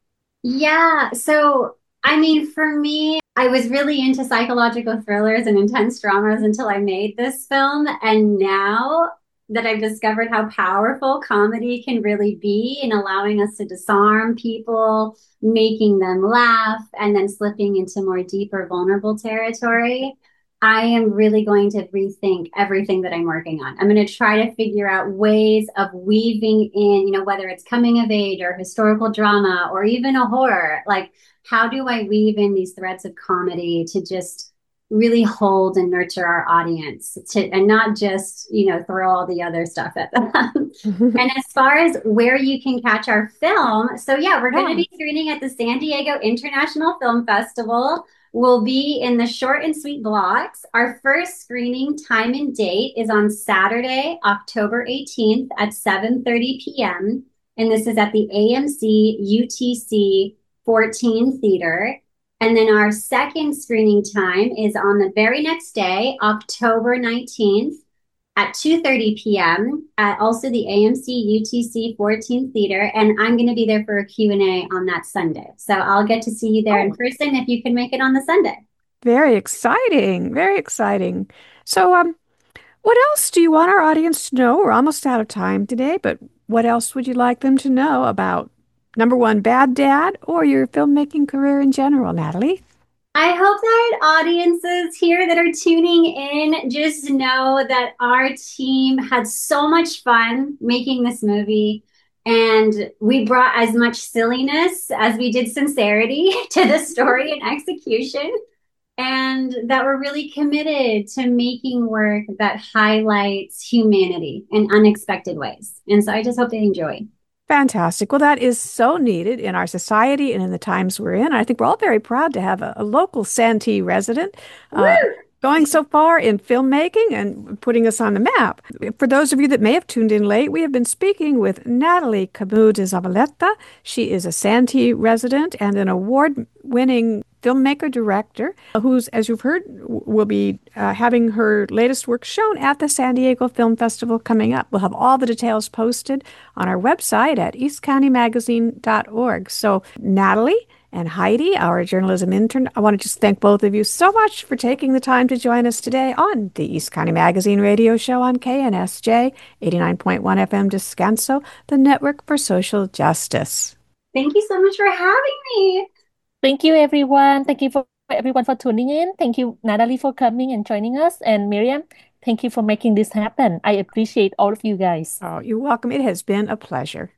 Yeah, so I mean, for me, I was really into psychological thrillers and intense dramas until I made this film. And now that I've discovered how powerful comedy can really be in allowing us to disarm people, making them laugh, and then slipping into more deeper, vulnerable territory, I am really going to rethink everything that I'm working on. I'm going to try to figure out ways of weaving in, you know, whether it's coming of age or historical drama or even a horror. Like, how do I weave in these threads of comedy to just really hold and nurture our audience to, and not just, you know, throw all the other stuff at them. And as far as where you can catch our film, so yeah, we're going to be screening at the San Diego International Film Festival. We'll be in the short and sweet blocks. Our first screening time and date is on Saturday, October eighteenth at seven thirty p.m. And this is at the A M C U T C fourteen Theater. And then our second screening time is on the very next day, October nineteenth at two thirty p.m. at also the A M C U T C fourteen Theater. And I'm going to be there for a Q and A on that Sunday. So I'll get to see you there oh. in person if you can make it on the Sunday. Very exciting. Very exciting. So um, what else do you want our audience to know? We're almost out of time today, but what else would you like them to know about, number one, Bad Dad, or your filmmaking career in general, Natalie? I hope that audiences here that are tuning in just know that our team had so much fun making this movie, and we brought as much silliness as we did sincerity to the story and execution, and that we're really committed to making work that highlights humanity in unexpected ways. And so I just hope they enjoy. Fantastic. Well, that is so needed in our society and in the times we're in. I think we're all very proud to have a, a local Santee resident uh, going so far in filmmaking and putting us on the map. For those of you that may have tuned in late, we have been speaking with Natalie Camus de Zavaleta. She is a Santee resident and an award-winning filmmaker-director who's, as you've heard, will be uh, having her latest work shown at the San Diego Film Festival coming up. We'll have all the details posted on our website at east county magazine dot org. So Natalie and Heidi, our journalism intern, I want to just thank both of you so much for taking the time to join us today on the East County Magazine radio show on K N S J eighty-nine point one F M Descanso, the Network for Social Justice. Thank you so much for having me. Thank you, everyone. Thank you for everyone for tuning in. Thank you, Natalie, for coming and joining us. And Miriam, thank you for making this happen. I appreciate all of you guys. Oh, you're welcome. It has been a pleasure.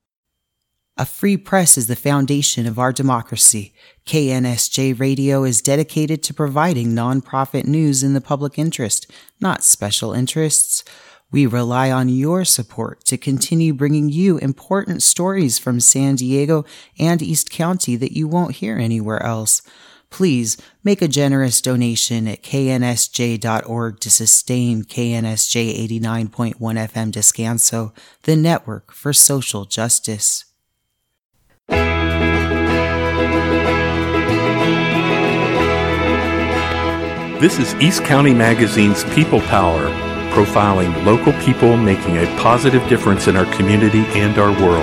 A free press is the foundation of our democracy. K N S J Radio is dedicated to providing nonprofit news in the public interest, not special interests. We rely on your support to continue bringing you important stories from San Diego and East County that you won't hear anywhere else. Please make a generous donation at K N S J dot org to sustain K N S J eighty-nine point one F M Descanso, the Network for Social Justice. This is East County Magazine's People Power, profiling local people making a positive difference in our community and our world.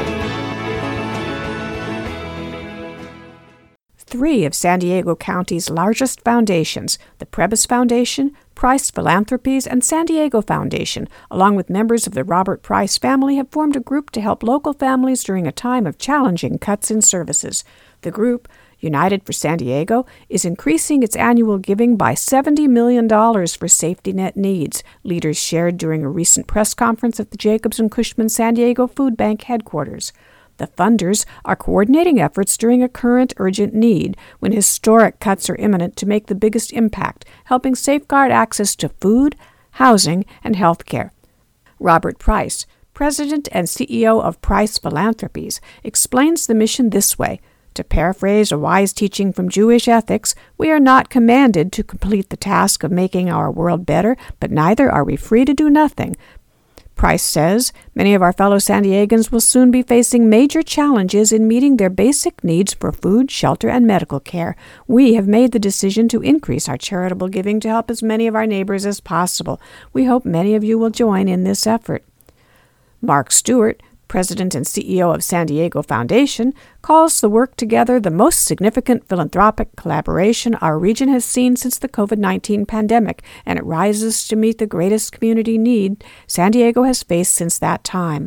Three of San Diego County's largest foundations, the Prebys Foundation, Price Philanthropies, and San Diego Foundation, along with members of the Robert Price family, have formed a group to help local families during a time of challenging cuts in services. The group, United for San Diego, is increasing its annual giving by seventy million dollars for safety net needs, leaders shared during a recent press conference at the Jacobs and Cushman San Diego Food Bank headquarters. The funders are coordinating efforts during a current urgent need when historic cuts are imminent to make the biggest impact, helping safeguard access to food, housing, and health care. Robert Price, president and C E O of Price Philanthropies, explains the mission this way. To paraphrase a wise teaching from Jewish ethics, we are not commanded to complete the task of making our world better, but neither are we free to do nothing. Price says many of our fellow San Diegans will soon be facing major challenges in meeting their basic needs for food, shelter, and medical care. We have made the decision to increase our charitable giving to help as many of our neighbors as possible. We hope many of you will join in this effort. Mark Stewart, president and C E O of San Diego Foundation, calls the work together the most significant philanthropic collaboration our region has seen since the covid nineteen pandemic, and it rises to meet the greatest community need San Diego has faced since that time.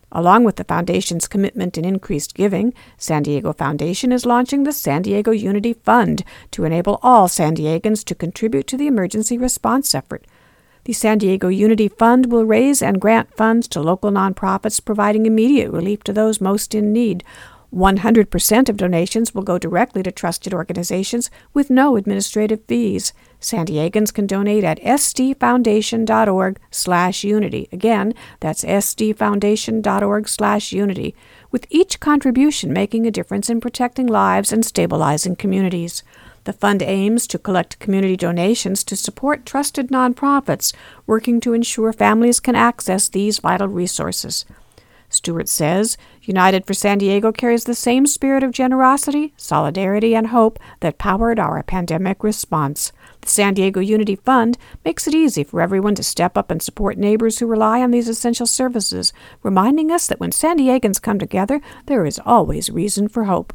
Along with the Foundation's commitment and increased giving, San Diego Foundation is launching the San Diego Unity Fund to enable all San Diegans to contribute to the emergency response effort. The San Diego Unity Fund will raise and grant funds to local nonprofits providing immediate relief to those most in need. one hundred percent of donations will go directly to trusted organizations with no administrative fees. San Diegans can donate at sdfoundation.org slash unity. Again, that's sdfoundation.org slash unity, with each contribution making a difference in protecting lives and stabilizing communities. The fund aims to collect community donations to support trusted nonprofits working to ensure families can access these vital resources. Stewart says, United for San Diego carries the same spirit of generosity, solidarity, and hope that powered our pandemic response. The San Diego Unity Fund makes it easy for everyone to step up and support neighbors who rely on these essential services, reminding us that when San Diegans come together, there is always reason for hope.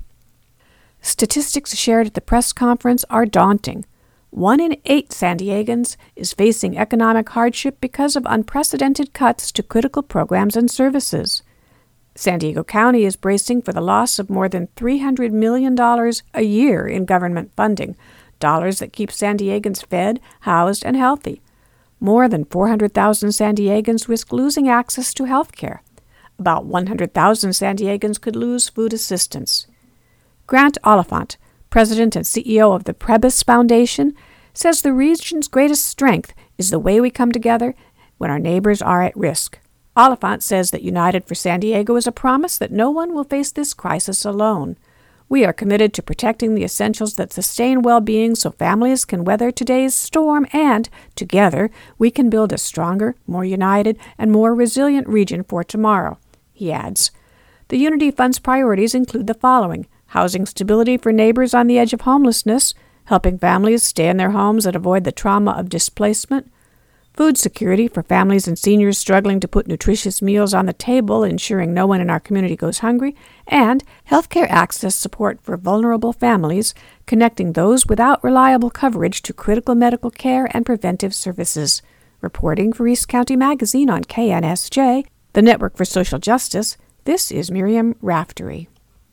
Statistics shared at the press conference are daunting. One in eight San Diegans is facing economic hardship because of unprecedented cuts to critical programs and services. San Diego County is bracing for the loss of more than three hundred million dollars a year in government funding, dollars that keep San Diegans fed, housed, and healthy. More than four hundred thousand San Diegans risk losing access to health care. About one hundred thousand San Diegans could lose food assistance. Grant Oliphant, president and C E O of the Prebys Foundation, says the region's greatest strength is the way we come together when our neighbors are at risk. Oliphant says that United for San Diego is a promise that no one will face this crisis alone. We are committed to protecting the essentials that sustain well-being so families can weather today's storm and, together, we can build a stronger, more united, and more resilient region for tomorrow. He adds, the Unity Fund's priorities include the following: housing stability for neighbors on the edge of homelessness, helping families stay in their homes and avoid the trauma of displacement, food security for families and seniors struggling to put nutritious meals on the table, ensuring no one in our community goes hungry, and healthcare access support for vulnerable families, connecting those without reliable coverage to critical medical care and preventive services. Reporting for East County Magazine on K N S J, the Network for Social Justice, this is Miriam Raftery.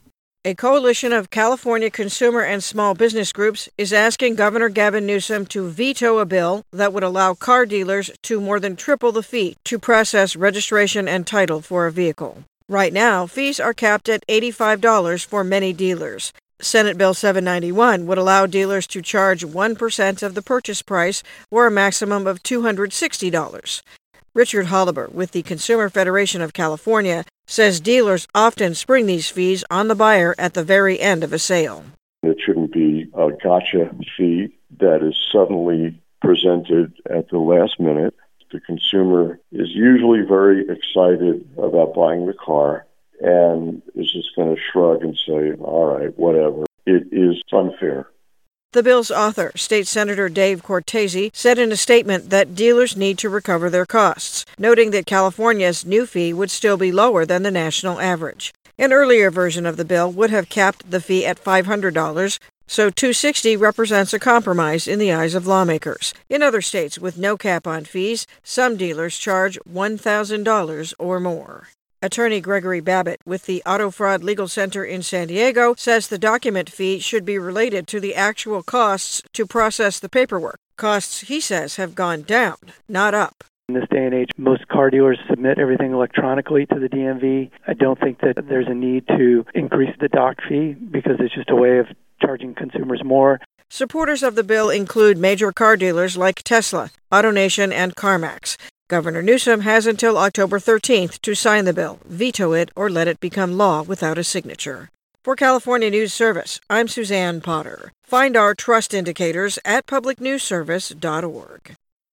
A coalition of California consumer and small business groups is asking Governor Gavin Newsom to veto a bill that would allow car dealers to more than triple the fee to process registration and title for a vehicle. Right now, fees are capped at eighty-five dollars for many dealers. Senate Bill seven ninety-one would allow dealers to charge one percent of the purchase price, or a maximum of two hundred sixty dollars. Richard Holliber with the Consumer Federation of California says dealers often spring these fees on the buyer at the very end of a sale. It shouldn't be a gotcha fee that is suddenly presented at the last minute. The consumer is usually very excited about buying the car and is just going to shrug and say, all right, whatever. It is unfair. The bill's author, State Senator Dave Cortese, said in a statement that dealers need to recover their costs, noting that California's new fee would still be lower than the national average. An earlier version of the bill would have capped the fee at five hundred dollars, so two hundred sixty dollars represents a compromise in the eyes of lawmakers. In other states with no cap on fees, some dealers charge one thousand dollars or more. Attorney Gregory Babbitt with the Auto Fraud Legal Center in San Diego says the document fee should be related to the actual costs to process the paperwork. Costs, he says, have gone down, not up. In this day and age, most car dealers submit everything electronically to the D M V. I don't think that there's a need to increase the doc fee because it's just a way of charging consumers more. Supporters of the bill include major car dealers like Tesla, AutoNation, and CarMax. Governor Newsom has until October thirteenth to sign the bill, veto it, or let it become law without a signature. For California News Service, I'm Suzanne Potter. Find our trust indicators at public news service dot org.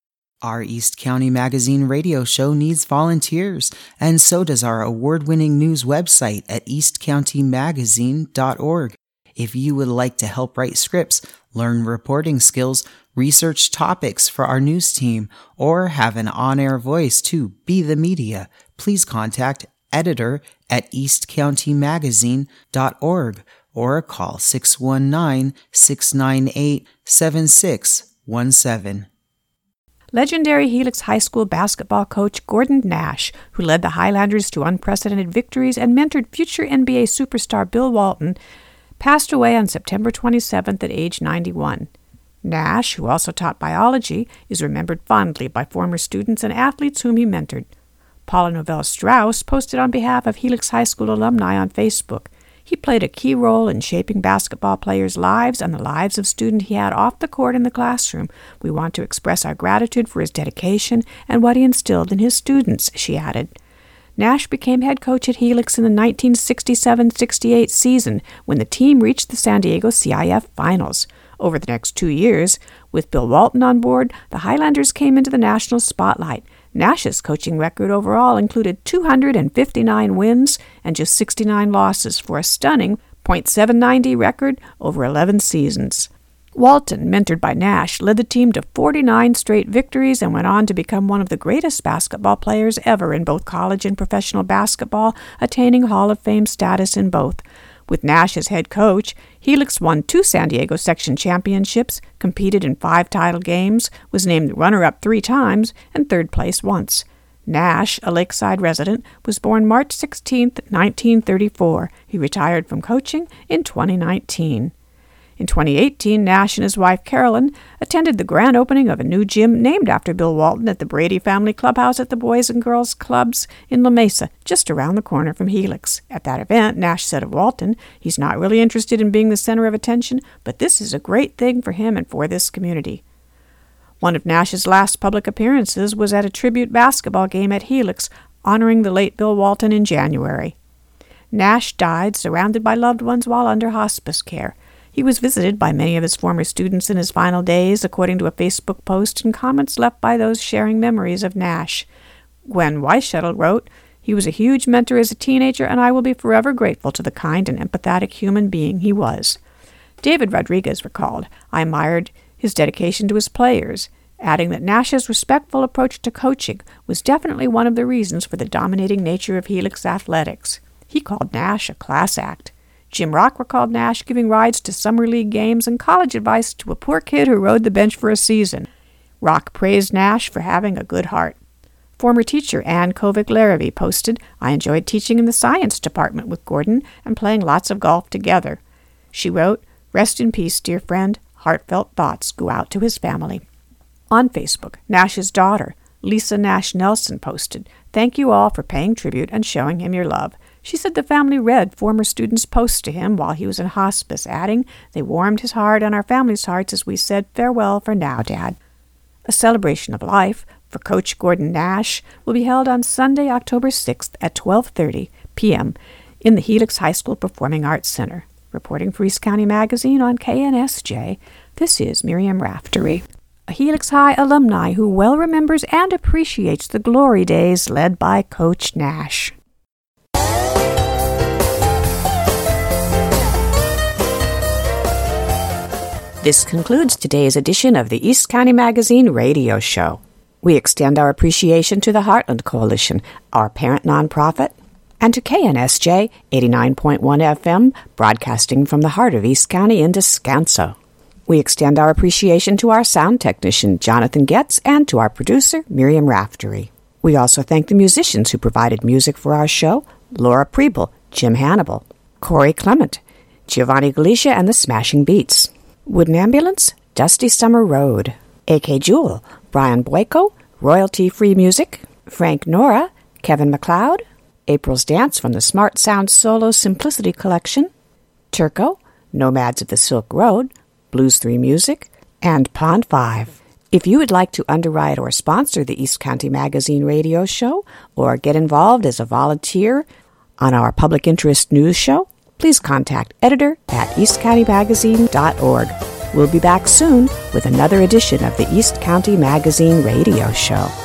Our East County Magazine radio show needs volunteers, and so does our award-winning news website at east county magazine dot org. If you would like to help write scripts, learn reporting skills, research topics for our news team, or have an on-air voice to be the media, please contact editor at east county magazine dot org or call six one nine, six nine eight, seven six one seven. legendary Helix High School basketball coach Gordon Nash, who led the Highlanders to unprecedented victories and mentored future N B A superstar Bill Walton, passed away on September twenty-seventh at age ninety-one. Nash, who also taught biology, is remembered fondly by former students and athletes whom he mentored. Paula Novella Strauss posted on behalf of Helix High School alumni on Facebook. He played a key role in shaping basketball players' lives and the lives of students he had off the court in the classroom. We want to express our gratitude for his dedication and what he instilled in his students, she added. Nash became head coach at Helix in the nineteen sixty-seven sixty-eight season when the team reached the San Diego C I F Finals. Over the next two years, with Bill Walton on board, the Highlanders came into the national spotlight. Nash's coaching record overall included two hundred fifty-nine wins and just sixty-nine losses for a stunning point seven nine zero record over eleven seasons. Walton, mentored by Nash, led the team to forty-nine straight victories and went on to become one of the greatest basketball players ever in both college and professional basketball, attaining Hall of Fame status in both. With Nash as head coach, Helix won two San Diego section championships, competed in five title games, was named runner-up three times, and third place once. Nash, a Lakeside resident, was born March sixteenth, nineteen thirty-four. He retired from coaching in twenty nineteen. In twenty eighteen, Nash and his wife Carolyn attended the grand opening of a new gym named after Bill Walton at the Brady Family Clubhouse at the Boys and Girls Clubs in La Mesa, just around the corner from Helix. At that event, Nash said of Walton, "He's not really interested in being the center of attention, but this is a great thing for him and for this community." One of Nash's last public appearances was at a tribute basketball game at Helix, honoring the late Bill Walton in January. Nash died surrounded by loved ones while under hospice care. He was visited by many of his former students in his final days, according to a Facebook post and comments left by those sharing memories of Nash. Gwen Weishettle wrote, "He was a huge mentor as a teenager, and I will be forever grateful to the kind and empathetic human being he was." David Rodriguez recalled, "I admired his dedication to his players," adding that Nash's respectful approach to coaching was definitely one of the reasons for the dominating nature of Helix athletics. He called Nash a class act. Jim Rock recalled Nash giving rides to summer league games and college advice to a poor kid who rode the bench for a season. Rock praised Nash for having a good heart. Former teacher Ann Kovic-Larrabee posted, "I enjoyed teaching in the science department with Gordon and playing lots of golf together." She wrote, "Rest in peace, dear friend. Heartfelt thoughts go out to his family." On Facebook, Nash's daughter, Lisa Nash Nelson, posted, "Thank you all for paying tribute and showing him your love." She said the family read former students' posts to him while he was in hospice, adding, "They warmed his heart and our family's hearts as we said farewell for now, Dad." A celebration of life for Coach Gordon Nash will be held on Sunday, October sixth at twelve thirty p.m. in the Helix High School Performing Arts Center. Reporting for East County Magazine on K N S J, this is Miriam Raftery, a Helix High alumni who well remembers and appreciates the glory days led by Coach Nash. This concludes today's edition of the East County Magazine radio show. We extend our appreciation to the Heartland Coalition, our parent nonprofit, and to K N S J eighty-nine point one F M, broadcasting from the heart of East County in Descanso. We extend our appreciation to our sound technician, Jonathan Getz, and to our producer, Miriam Raftery. We also thank the musicians who provided music for our show, Laura Preble, Jim Hannibal, Corey Clement, Giovanni Galicia and the Smashing Beats, Wooden Ambulance, Dusty Summer Road, A K Jewel, Brian Boyko, Royalty-Free Music, Frank Nora, Kevin MacLeod, April's Dance from the Smart Sound Solo Simplicity Collection, Turco, Nomads of the Silk Road, Blues three Music, and Pond five. If you would like to underwrite or sponsor the East County Magazine radio show or get involved as a volunteer on our public interest news show, please contact editor at east county magazine dot org. We'll be back soon with another edition of the East County Magazine radio show.